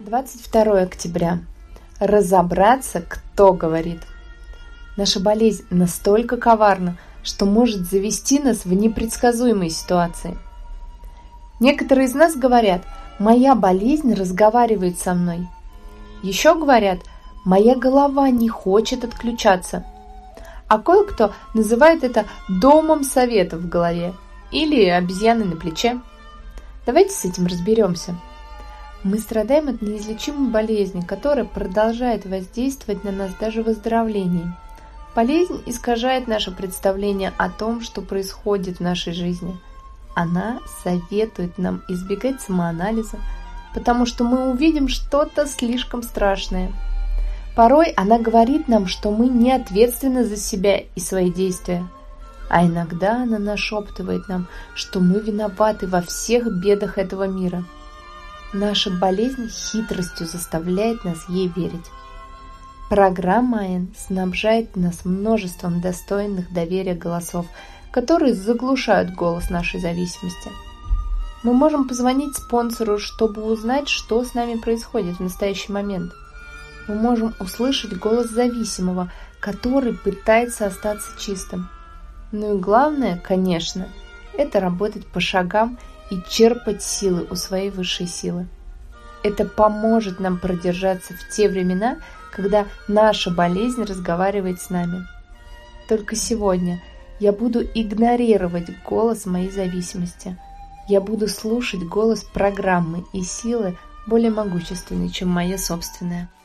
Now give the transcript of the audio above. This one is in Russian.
22 октября. Разобраться, кто говорит. Наша болезнь настолько коварна, что может завести нас в непредсказуемые ситуации. Некоторые из нас говорят: «Моя болезнь разговаривает со мной». Еще говорят: «Моя голова не хочет отключаться». А кое-кто называет это домом советов в голове или обезьяной на плече. Давайте с этим разберемся. Мы страдаем от неизлечимой болезни, которая продолжает воздействовать на нас даже в выздоровлении. Болезнь искажает наше представление о том, что происходит в нашей жизни. Она советует нам избегать самоанализа, потому что мы увидим что-то слишком страшное. Порой она говорит нам, что мы не ответственны за себя и свои действия. А иногда она нашептывает нам, что мы виноваты во всех бедах этого мира. Наша болезнь хитростью заставляет нас ей верить. Программа Н снабжает нас множеством достойных доверия голосов, которые заглушают голос нашей зависимости. Мы можем позвонить спонсору, чтобы узнать, что с нами происходит в настоящий момент. Мы можем услышать голос зависимого, который пытается остаться чистым. Ну и главное, конечно, это работать по шагам и черпать силы у своей высшей силы. Это поможет нам продержаться в те времена, когда наша болезнь разговаривает с нами. Только сегодня я буду игнорировать голос моей зависимости. Я буду слушать голос программы и силы более могущественной, чем моя собственная.